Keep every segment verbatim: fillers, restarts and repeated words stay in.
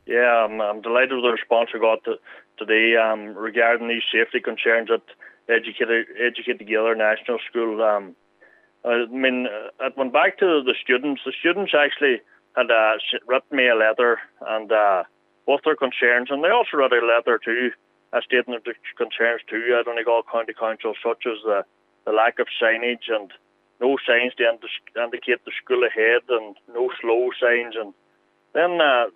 Yeah, I'm, I'm delighted with the response I got to, today um, regarding these safety concerns at Educate, Educate Together National School. Um, I mean, uh, it went back to the students. The students actually had uh, written me a letter and uh, both their concerns, and they also wrote a letter too, uh, stating their concerns too at Donegal County Council, such as the, the lack of signage and no signs to indicate the school ahead and no slow signs. And then uh,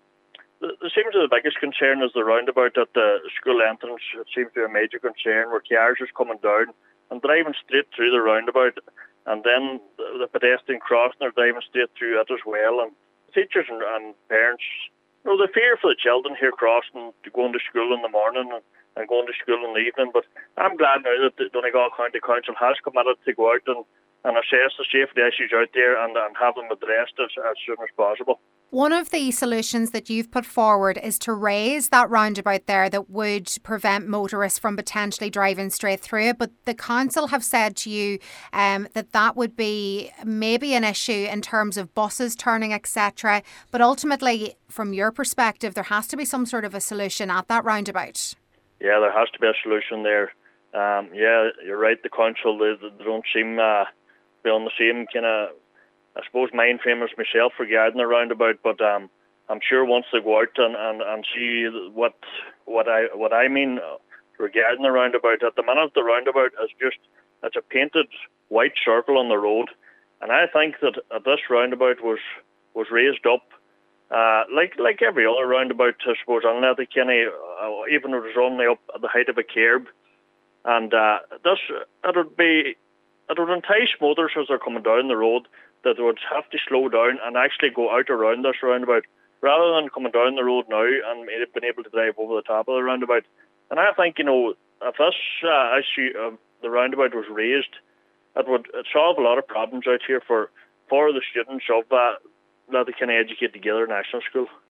it seems the biggest concern is the roundabout at the school entrance. It seems to be a major concern where cars is coming down and driving straight through the roundabout, and then the pedestrian crossing are driving straight through it as well. And teachers and, and parents, you know, they fear for the children here crossing to going to school in the morning and, and going to school in the evening. But I'm glad now that the Donegal County Council has committed to go out and, and assess the safety issues out there and, and have them addressed as, as soon as possible. One of the solutions that you've put forward is to raise that roundabout there that would prevent motorists from potentially driving straight through it. But the council have said to you um, that that would be maybe an issue in terms of buses turning, et cetera. But ultimately, from your perspective, there has to be some sort of a solution at that roundabout. Yeah, there has to be a solution there. Um, yeah, you're right. The council, they, they don't seem uh, to be on the same kind of, I suppose, mind frame as myself regarding the roundabout, but um, I'm sure once they go out and, and, and see what what I what I mean regarding the roundabout. At the minute, the roundabout is just it's a painted white circle on the road, and I think that this roundabout was was raised up uh, like like every other roundabout, I suppose, on Letterkenny, uh, even if it was only up at the height of a curb, and uh, this it would be it would entice motorists as they're coming down the road that they would have to slow down and actually go out around this roundabout rather than coming down the road now and being able to drive over the top of the roundabout. And I think, you know, if this uh, issue of the roundabout was raised, it would solve a lot of problems out here for, for the students of uh, Letterkenny Educate Together National School.